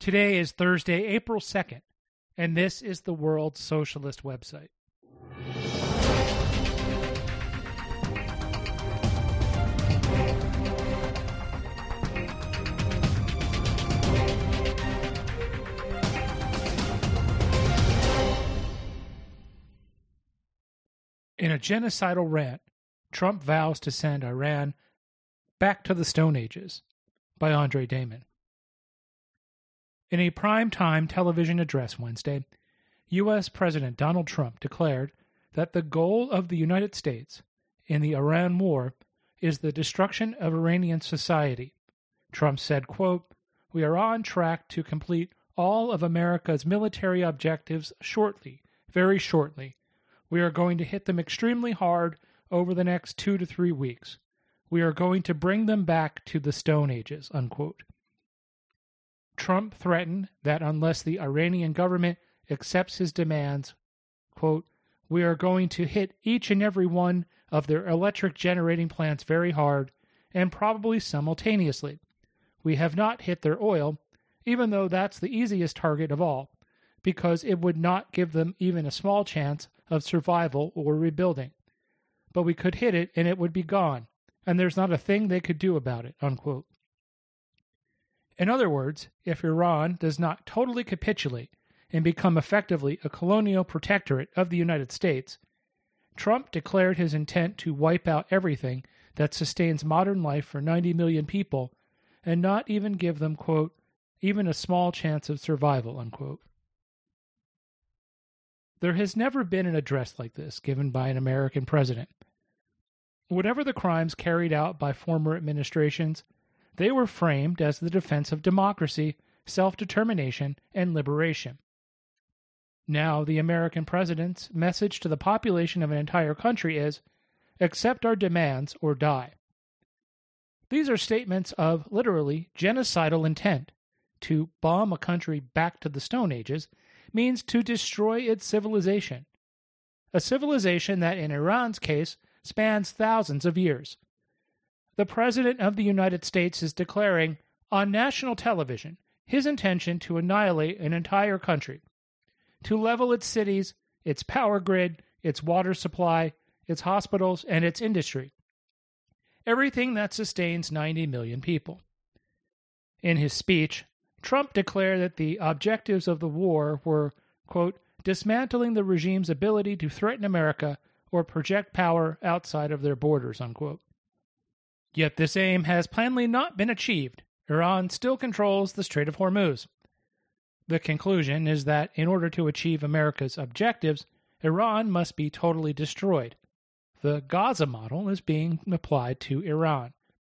Today is Thursday, April 2nd, and this is the World Socialist website. In a genocidal rant, Trump vows to send Iran back to the Stone Ages, by Andre Damon. In a prime-time television address Wednesday, U.S. President Donald Trump declared that the goal of the United States in the Iran war is the destruction of Iranian society. Trump said, quote, "We are on track to complete all of America's military objectives shortly, very shortly. We are going to hit them extremely hard over the next 2 to 3 weeks. We are going to bring them back to the Stone Ages," unquote. Trump threatened that unless the Iranian government accepts his demands, quote, "We are going to hit each and every one of their electric generating plants very hard and probably simultaneously. We have not hit their oil, even though that's the easiest target of all, because it would not give them even a small chance of survival or rebuilding. But we could hit it and it would be gone, and there's not a thing they could do about it," unquote. In other words, if Iran does not totally capitulate and become effectively a colonial protectorate of the United States, Trump declared his intent to wipe out everything that sustains modern life for 90 million people and not even give them, quote, "even a small chance of survival," unquote. There has never been an address like this given by an American president. Whatever the crimes carried out by former administrations, they were framed as the defense of democracy, self-determination, and liberation. Now, the American president's message to the population of an entire country is, accept our demands or die. These are statements of, literally, genocidal intent. To bomb a country back to the Stone Ages means to destroy its civilization. A civilization that, in Iran's case, spans thousands of years. The President of the United States is declaring, on national television, his intention to annihilate an entire country, to level its cities, its power grid, its water supply, its hospitals, and its industry. Everything that sustains 90 million people. In his speech, Trump declared that the objectives of the war were, quote, "dismantling the regime's ability to threaten America or project power outside of their borders," unquote. Yet this aim has plainly not been achieved. Iran still controls the Strait of Hormuz. The conclusion is that in order to achieve America's objectives, Iran must be totally destroyed. The Gaza model is being applied to Iran.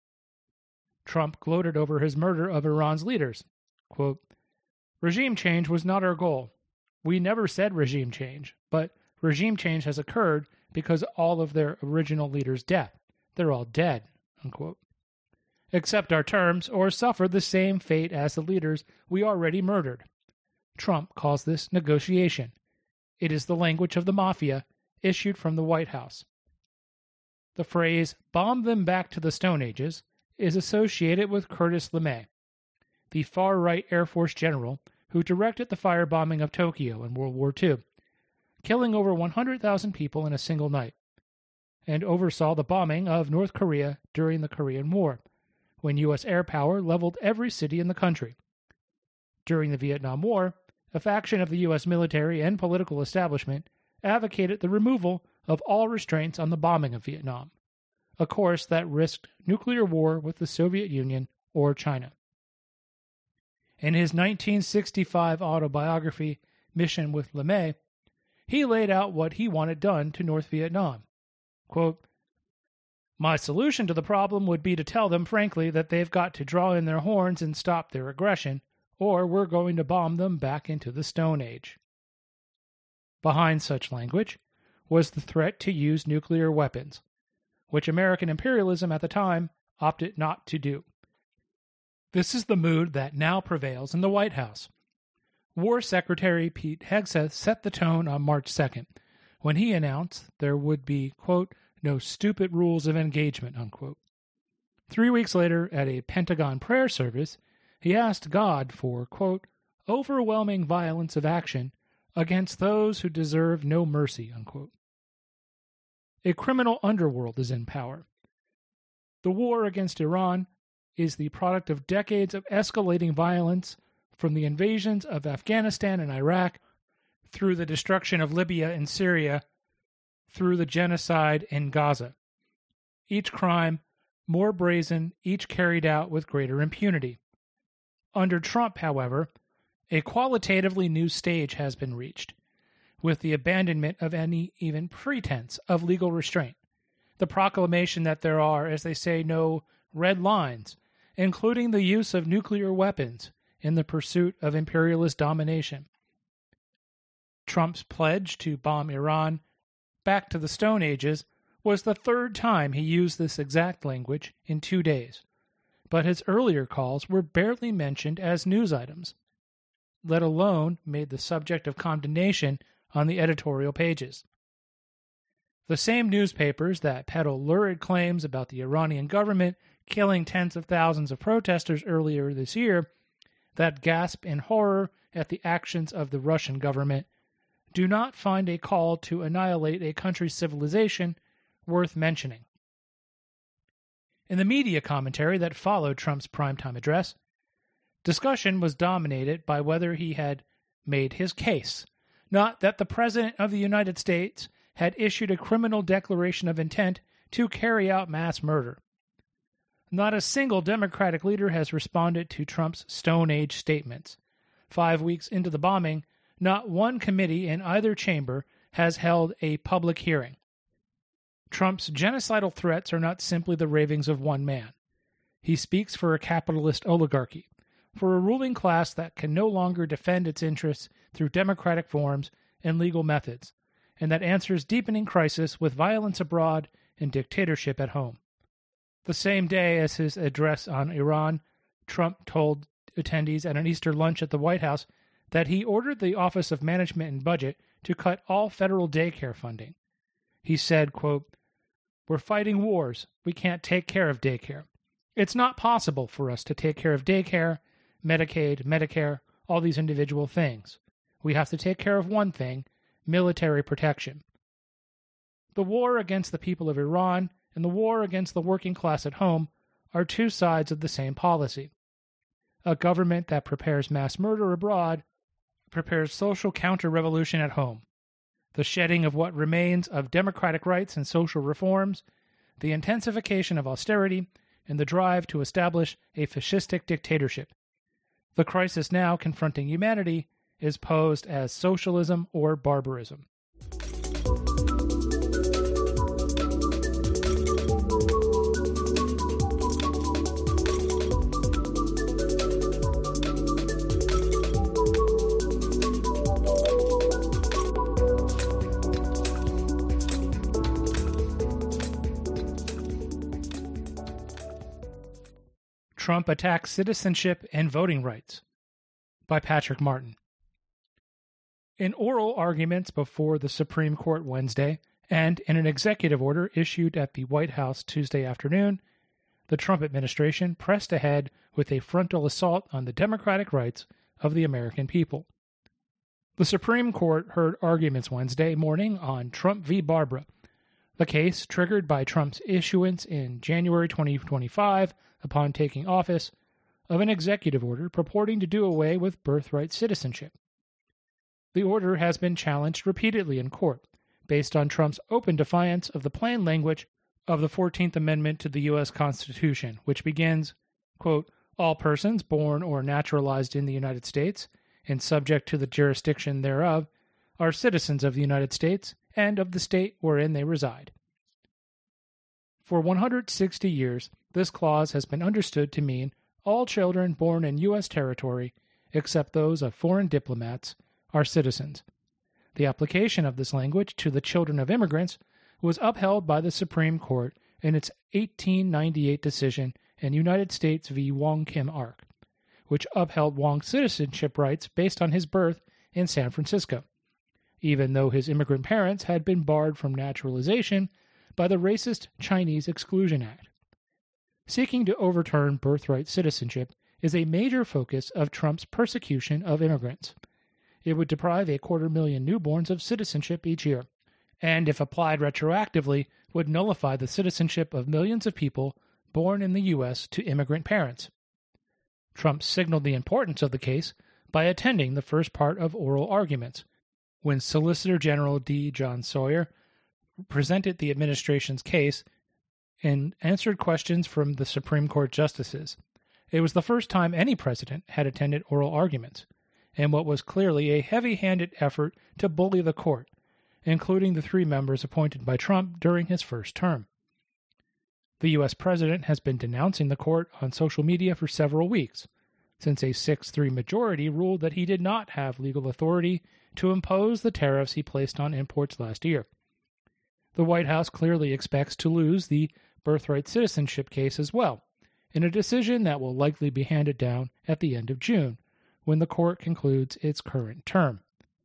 Trump gloated over his murder of Iran's leaders. Quote, "Regime change was not our goal. We never said regime change, but regime change has occurred because all of their original leaders' death. They're all dead," unquote. "Accept our terms or suffer the same fate as the leaders we already murdered." Trump calls this negotiation. It is the language of the mafia, issued from the White House. The phrase, "bomb them back to the Stone Ages," is associated with Curtis LeMay, the far-right Air Force general who directed the firebombing of Tokyo in World War II, killing over 100,000 people in a single night, and oversaw the bombing of North Korea during the Korean War, when U.S. air power leveled every city in the country. During the Vietnam War, a faction of the U.S. military and political establishment advocated the removal of all restraints on the bombing of Vietnam, a course that risked nuclear war with the Soviet Union or China. In his 1965 autobiography, Mission with LeMay, he laid out what he wanted done to North Vietnam. Quote, "My solution to the problem would be to tell them frankly that they've got to draw in their horns and stop their aggression, or we're going to bomb them back into the Stone Age." Behind such language was the threat to use nuclear weapons, which American imperialism at the time opted not to do. This is the mood that now prevails in the White House. War Secretary Pete Hegseth set the tone on March 2nd, when he announced there would be, quote, "no stupid rules of engagement," unquote. 3 weeks later, at a Pentagon prayer service, he asked God for, quote, overwhelming violence of action against those who deserve no mercy, unquote. A criminal underworld is in power. The war against Iran is the product of decades of escalating violence, from the invasions of Afghanistan and Iraq, through the destruction of Libya and Syria, through the genocide in Gaza. Each crime more brazen, each carried out with greater impunity. Under Trump, however, a qualitatively new stage has been reached, with the abandonment of any even pretense of legal restraint, the proclamation that there are, as they say, no red lines, including the use of nuclear weapons in the pursuit of imperialist domination. Trump's pledge to bomb Iran back to the Stone Ages was the third time he used this exact language in 2 days, but his earlier calls were barely mentioned as news items, let alone made the subject of condemnation on the editorial pages. The same newspapers that peddle lurid claims about the Iranian government killing tens of thousands of protesters earlier this year, that gasp in horror at the actions of the Russian government, do not find a call to annihilate a country's civilization worth mentioning. In the media commentary that followed Trump's primetime address, discussion was dominated by whether he had made his case, not that the President of the United States had issued a criminal declaration of intent to carry out mass murder. Not a single Democratic leader has responded to Trump's Stone Age statements. 5 weeks into the bombing, not one committee in either chamber has held a public hearing. Trump's genocidal threats are not simply the ravings of one man. He speaks for a capitalist oligarchy, for a ruling class that can no longer defend its interests through democratic forms and legal methods, and that answers deepening crisis with violence abroad and dictatorship at home. The same day as his address on Iran, Trump told attendees at an Easter lunch at the White House that he ordered the Office of Management and Budget to cut all federal daycare funding. He said, quote, "We're fighting wars. We can't take care of daycare. It's not possible for us to take care of daycare, Medicaid, Medicare, all these individual things. We have to take care of one thing, military protection." The war against the people of Iran and the war against the working class at home are two sides of the same policy. A government that prepares mass murder abroad prepares social counter-revolution at home. The shedding of what remains of democratic rights and social reforms, the intensification of austerity, and the drive to establish a fascistic dictatorship. The crisis now confronting humanity is posed as socialism or barbarism. Trump Attacks Citizenship and Voting Rights by Patrick Martin. In oral arguments before the Supreme Court Wednesday and in an executive order issued at the White House Tuesday afternoon, the Trump administration pressed ahead with a frontal assault on the democratic rights of the American people. The Supreme Court heard arguments Wednesday morning on Trump v. Barbara, the case triggered by Trump's issuance in January 2025 upon taking office of an executive order purporting to do away with birthright citizenship. The order has been challenged repeatedly in court, based on Trump's open defiance of the plain language of the 14th Amendment to the U.S. Constitution, which begins, quote, "All persons born or naturalized in the United States and subject to the jurisdiction thereof are citizens of the United States and of the state wherein they reside." For 160 years, this clause has been understood to mean all children born in U.S. territory, except those of foreign diplomats, are citizens. The application of this language to the children of immigrants was upheld by the Supreme Court in its 1898 decision in United States v. Wong Kim Ark, which upheld Wong's citizenship rights based on his birth in San Francisco, even though his immigrant parents had been barred from naturalization by the racist Chinese Exclusion Act. Seeking to overturn birthright citizenship is a major focus of Trump's persecution of immigrants. It would deprive 250,000 newborns of citizenship each year, and if applied retroactively, would nullify the citizenship of millions of people born in the U.S. to immigrant parents. Trump signaled the importance of the case by attending the first part of oral arguments, when Solicitor General D. John Sawyer presented the administration's case and answered questions from the Supreme Court justices. It was the first time any president had attended oral arguments, and what was clearly a heavy-handed effort to bully the court, including the 3 members appointed by Trump during his first term. The U.S. president has been denouncing the court on social media for several weeks, since a 6-3 majority ruled that he did not have legal authority to impose the tariffs he placed on imports last year. The White House clearly expects to lose the birthright citizenship case as well, in a decision that will likely be handed down at the end of June, when the court concludes its current term.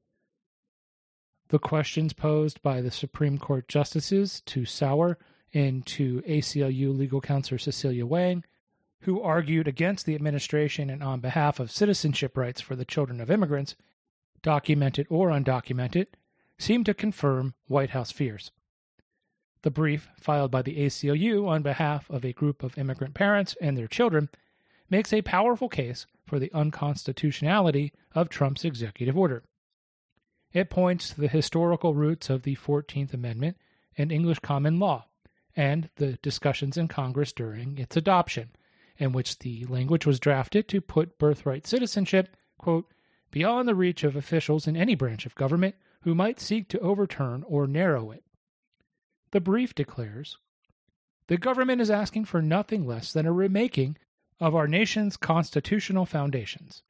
The questions posed by the Supreme Court justices to Sauer and to ACLU legal counsel Cecilia Wang, who argued against the administration and on behalf of citizenship rights for the children of immigrants, documented or undocumented, seem to confirm White House fears. The brief, filed by the ACLU on behalf of a group of immigrant parents and their children, makes a powerful case for the unconstitutionality of Trump's executive order. It points to the historical roots of the 14th Amendment and English common law, and the discussions in Congress during its adoption, in which the language was drafted to put birthright citizenship, quote, beyond the reach of officials in any branch of government who might seek to overturn or narrow it. The brief declares, the government is asking for nothing less than a remaking of our nation's constitutional foundations.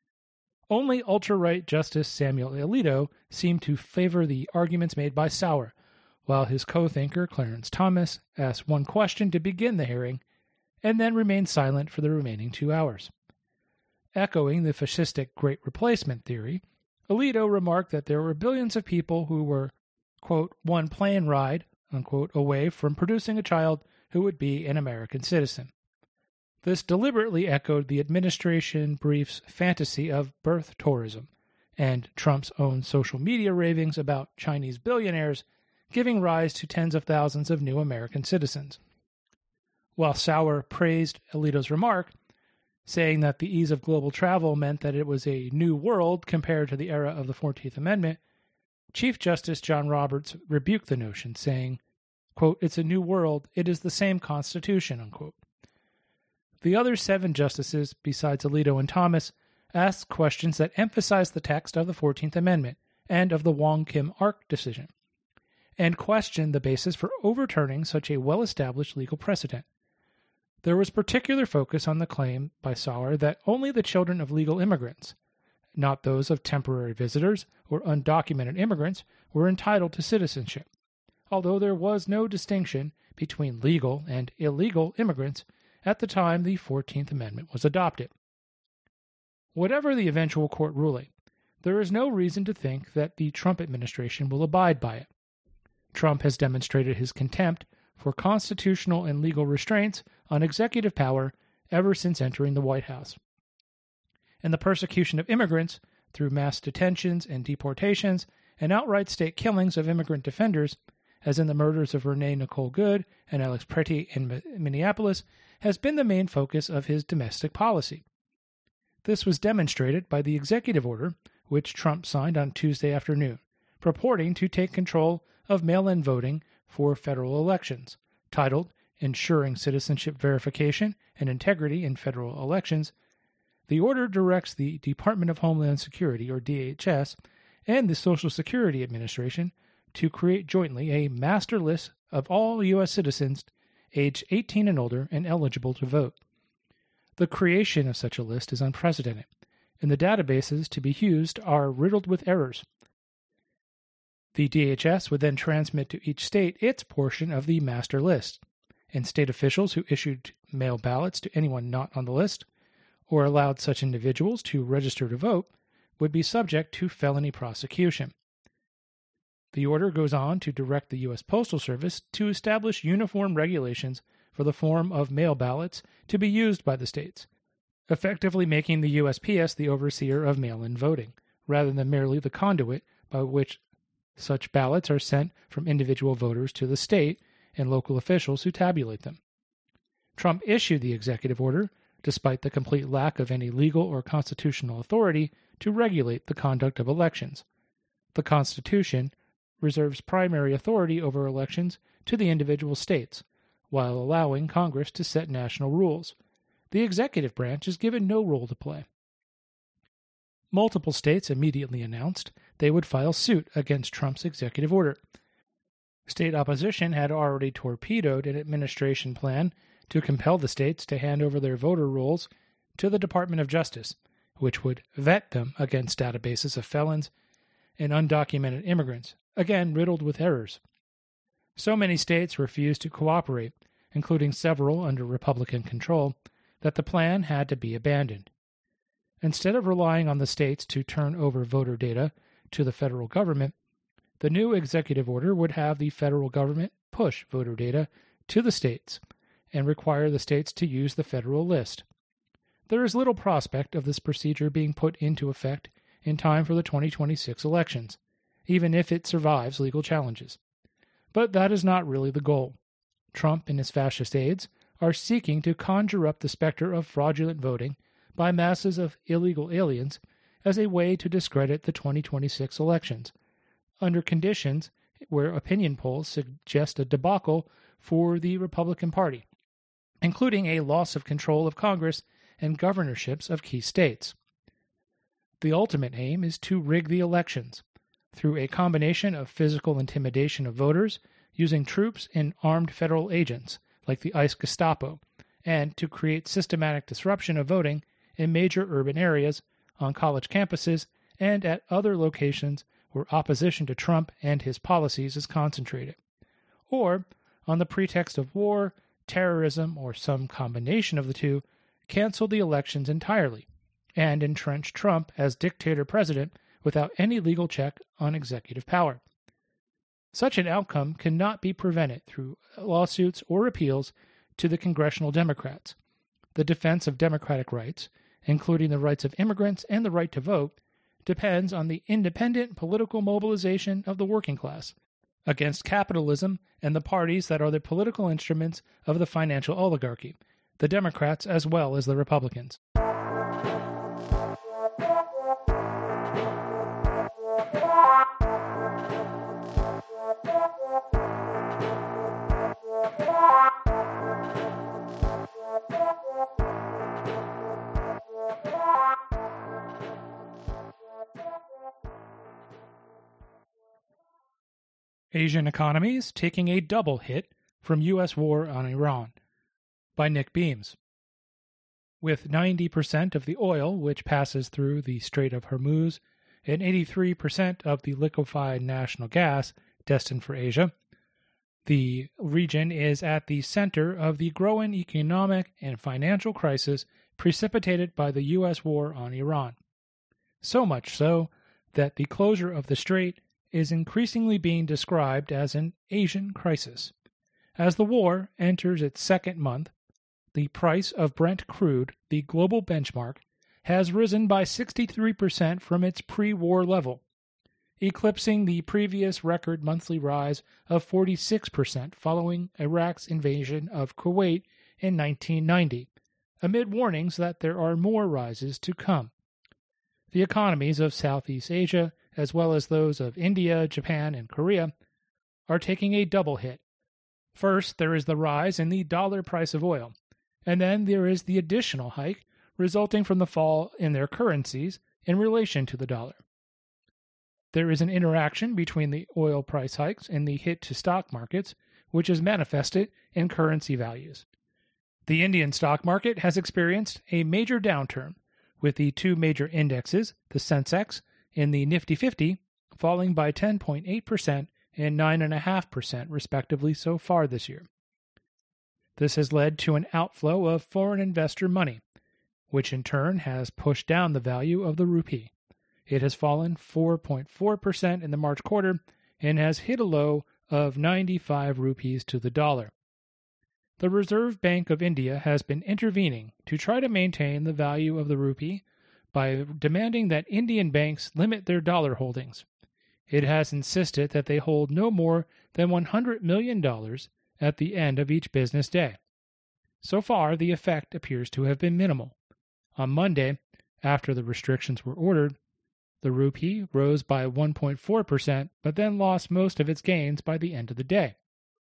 Only ultra-right Justice Samuel Alito seemed to favor the arguments made by Sauer, while his co-thinker Clarence Thomas asked one question to begin the hearing and then remained silent for the remaining 2 hours. Echoing the fascistic Great Replacement theory, Alito remarked that there were billions of people who were, quote, one plane ride, unquote, away from producing a child who would be an American citizen. This deliberately echoed the administration brief's fantasy of birth tourism and Trump's own social media ravings about Chinese billionaires giving rise to tens of thousands of new American citizens. While Sauer praised Alito's remark, saying that the ease of global travel meant that it was a new world compared to the era of the 14th Amendment, Chief Justice John Roberts rebuked the notion, saying, quote, it's a new world, it is the same Constitution, unquote. The other 7 justices, besides Alito and Thomas, asked questions that emphasized the text of the 14th Amendment and of the Wong Kim Ark decision, and questioned the basis for overturning such a well-established legal precedent. There was particular focus on the claim by Sauer that only the children of legal immigrants, not those of temporary visitors or undocumented immigrants, were entitled to citizenship, although there was no distinction between legal and illegal immigrants at the time the 14th Amendment was adopted. Whatever the eventual court ruling, there is no reason to think that the Trump administration will abide by it. Trump has demonstrated his contempt for constitutional and legal restraints on executive power ever since entering the White House. And the persecution of immigrants through mass detentions and deportations and outright state killings of immigrant defenders, as in the murders of Renee Nicole Good and Alex Pretty in Minneapolis, has been the main focus of his domestic policy. This was demonstrated by the executive order, which Trump signed on Tuesday afternoon, purporting to take control of mail-in voting for federal elections, titled Ensuring Citizenship Verification and Integrity in Federal Elections. The order directs the Department of Homeland Security, or DHS, and the Social Security Administration to create jointly a master list of all U.S. citizens aged 18 and older and eligible to vote. The creation of such a list is unprecedented, and the databases to be used are riddled with errors. The DHS would then transmit to each state its portion of the master list, and state officials who issued mail ballots to anyone not on the list, or allowed such individuals to register to vote, would be subject to felony prosecution. The order goes on to direct the U.S. Postal Service to establish uniform regulations for the form of mail ballots to be used by the states, effectively making the USPS the overseer of mail-in voting, rather than merely the conduit by which such ballots are sent from individual voters to the state and local officials who tabulate them. Trump issued the executive order despite the complete lack of any legal or constitutional authority to regulate the conduct of elections. The Constitution reserves primary authority over elections to the individual states, while allowing Congress to set national rules. The executive branch is given no role to play. Multiple states immediately announced they would file suit against Trump's executive order. State opposition had already torpedoed an administration plan to compel the states to hand over their voter rolls to the Department of Justice, which would vet them against databases of felons and undocumented immigrants, again riddled with errors. So many states refused to cooperate, including several under Republican control, that the plan had to be abandoned. Instead of relying on the states to turn over voter data to the federal government, the new executive order would have the federal government push voter data to the states and require the states to use the federal list. There is little prospect of this procedure being put into effect in time for the 2026 elections, even if it survives legal challenges. But that is not really the goal. Trump and his fascist aides are seeking to conjure up the specter of fraudulent voting by masses of illegal aliens as a way to discredit the 2026 elections, under conditions where opinion polls suggest a debacle for the Republican Party, including a loss of control of Congress and governorships of key states. The ultimate aim is to rig the elections through a combination of physical intimidation of voters using troops and armed federal agents like the ICE Gestapo, and to create systematic disruption of voting in major urban areas, on college campuses, and at other locations where opposition to Trump and his policies is concentrated, or, on the pretext of war, terrorism, or some combination of the two, cancel the elections entirely and entrench Trump as dictator president without any legal check on executive power. Such an outcome cannot be prevented through lawsuits or appeals to the congressional Democrats. The defense of democratic rights, including the rights of immigrants and the right to vote, depends on the independent political mobilization of the working class against capitalism and the parties that are the political instruments of the financial oligarchy, the Democrats as well as the Republicans. Asian Economies Taking a Double Hit from U.S. War on Iran by Nick Beams. With 90% of the oil which passes through the Strait of Hormuz and 83% of the liquefied national gas destined for Asia, the region is at the center of the growing economic and financial crisis precipitated by the U.S. war on Iran. So much so that the closure of the strait is increasingly being described as an Asian crisis. As the war enters its second month, the price of Brent crude, the global benchmark, has risen by 63% from its pre-war level, eclipsing the previous record monthly rise of 46% following Iraq's invasion of Kuwait in 1990, amid warnings that there are more rises to come. The economies of Southeast Asia, as well as those of India, Japan, and Korea, are taking a double hit. First, there is the rise in the dollar price of oil, and then there is the additional hike resulting from the fall in their currencies in relation to the dollar. There is an interaction between the oil price hikes and the hit to stock markets, which is manifested in currency values. The Indian stock market has experienced a major downturn, with the two major indexes, the Sensex and the Nifty 50, falling by 10.8% and 9.5% respectively so far this year. This has led to an outflow of foreign investor money, which in turn has pushed down the value of the rupee. It has fallen 4.4% in the March quarter and has hit a low of 95 rupees to the dollar. the Reserve Bank of India has been intervening to try to maintain the value of the rupee by demanding that Indian banks limit their dollar holdings. It has insisted that they hold no more than $100 million at the end of each business day. So far, the effect appears to have been minimal. On Monday, after the restrictions were ordered, the rupee rose by 1.4%, but then lost most of its gains by the end of the day.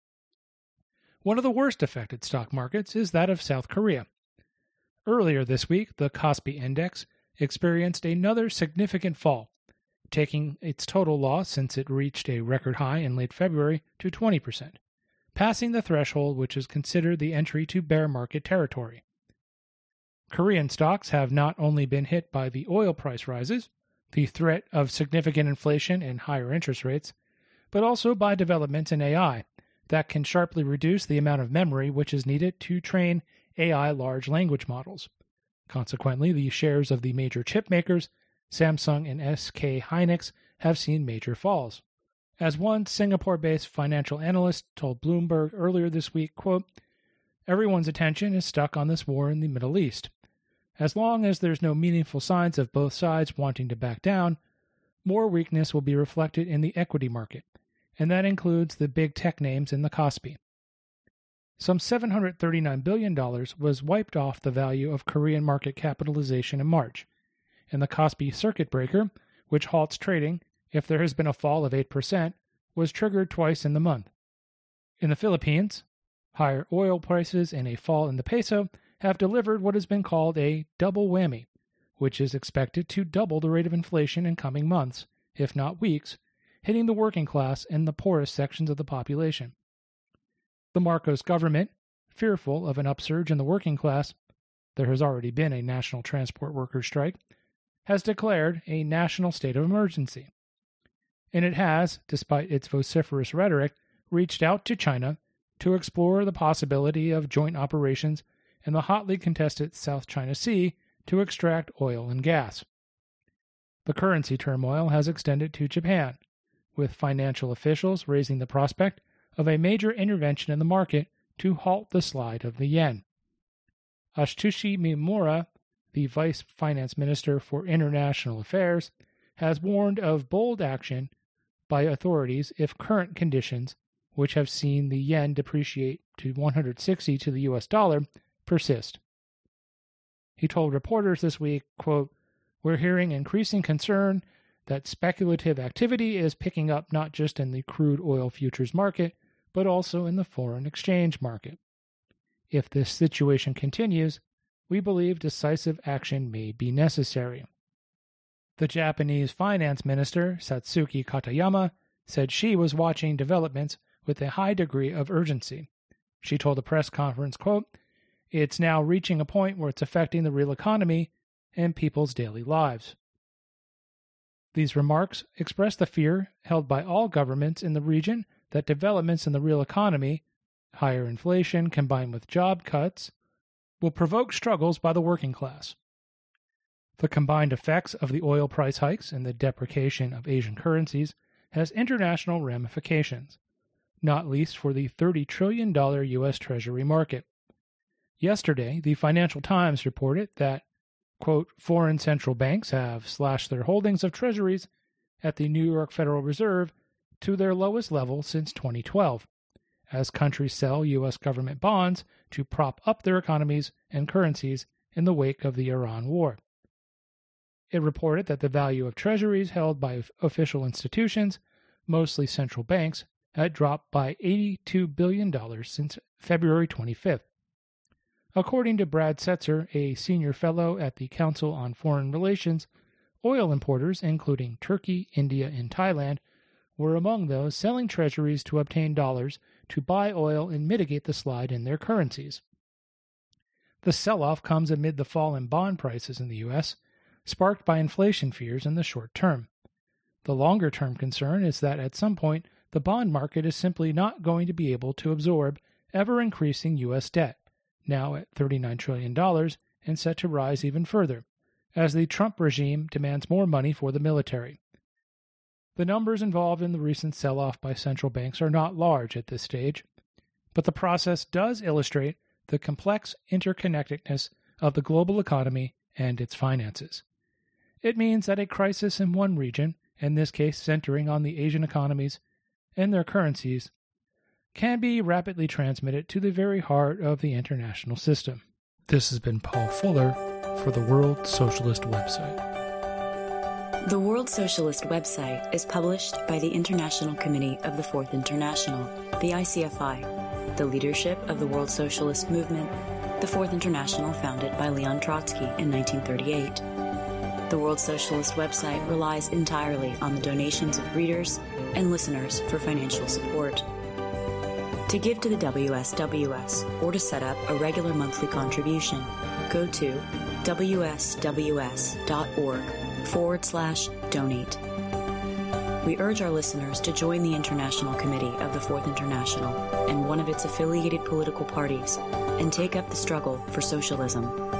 One of the worst affected stock markets is that of South Korea. Earlier this week, the Kospi Index experienced another significant fall, taking its total loss since it reached a record high in late February to 20%, passing the threshold which is considered the entry to bear market territory. Korean stocks have not only been hit by the oil price rises, the threat of significant inflation and higher interest rates, but also by developments in AI that can sharply reduce the amount of memory which is needed to train AI large language models. Consequently, the shares of the major chip makers, Samsung and SK Hynix, have seen major falls. As one Singapore-based financial analyst told Bloomberg earlier this week, quote, "Everyone's attention is stuck on this war in the Middle East. As long as there's no meaningful signs of both sides wanting to back down, more weakness will be reflected in the equity market, and that includes the big tech names in the Kospi." Some $739 billion was wiped off the value of Korean market capitalization in March, and the Kospi circuit breaker, which halts trading if there has been a fall of 8%, was triggered twice in the month. In the Philippines, higher oil prices and a fall in the peso have delivered what has been called a double whammy, which is expected to double the rate of inflation in coming months, if not weeks, hitting the working class and the poorest sections of the population. The Marcos government, fearful of an upsurge in the working class — there has already been a national transport workers' strike — has declared a national state of emergency. And it has, despite its vociferous rhetoric, reached out to China to explore the possibility of joint operations in the hotly contested South China Sea to extract oil and gas. The currency turmoil has extended to Japan, with financial officials raising the prospect of a major intervention in the market to halt the slide of the yen. Atsushi Mimura, the Vice Finance Minister for International Affairs, has warned of bold action by authorities if current conditions, which have seen the yen depreciate to 160 to the US dollar, persist. He told reporters this week, quote, "We're hearing increasing concern that speculative activity is picking up not just in the crude oil futures market, but also in the foreign exchange market. If this situation continues, we believe decisive action may be necessary." The Japanese finance minister, Satsuki Katayama, said she was watching developments with a high degree of urgency. She told a press conference, quote, "It's now reaching a point where it's affecting the real economy and people's daily lives." These remarks express the fear held by all governments in the region that developments in the real economy, higher inflation combined with job cuts, will provoke struggles by the working class. The combined effects of the oil price hikes and the depreciation of Asian currencies has international ramifications, not least for the $30 trillion U.S. Treasury market. Yesterday, the Financial Times reported that, quote, "Foreign central banks have slashed their holdings of treasuries at the New York Federal Reserve to their lowest level since 2012, as countries sell U.S. government bonds to prop up their economies and currencies in the wake of the Iran war." It reported that the value of treasuries held by official institutions, mostly central banks, had dropped by $82 billion since February 25th. According to Brad Setzer, a senior fellow at the Council on Foreign Relations, oil importers, including Turkey, India, and Thailand, were among those selling treasuries to obtain dollars to buy oil and mitigate the slide in their currencies. The sell-off comes amid the fall in bond prices in the U.S., sparked by inflation fears in the short term. The longer-term concern is that at some point the bond market is simply not going to be able to absorb ever-increasing U.S. debt, now at $39 trillion and set to rise even further, as the Trump regime demands more money for the military. The numbers involved in the recent sell-off by central banks are not large at this stage, but the process does illustrate the complex interconnectedness of the global economy and its finances. It means that a crisis in one region, in this case centering on the Asian economies and their currencies, can be rapidly transmitted to the very heart of the international system. This has been Paul Fuller for the World Socialist Website. The World Socialist Website is published by the International Committee of the Fourth International, the ICFI, the leadership of the World Socialist Movement, the Fourth International founded by Leon Trotsky in 1938. The World Socialist Website relies entirely on the donations of readers and listeners for financial support. To give to the WSWS or to set up a regular monthly contribution, go to wsws.org/donate. We urge our listeners to join the International Committee of the Fourth International and one of its affiliated political parties and take up the struggle for socialism.